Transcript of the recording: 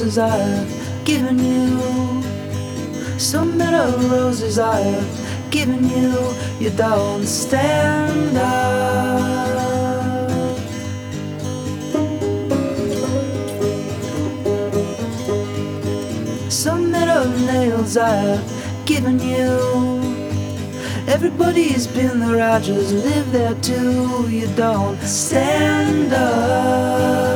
roses I have given you. So many roses I have given you. You don't stand up. So many nails I have given you. Everybody's been there, I just live there too. You don't stand up.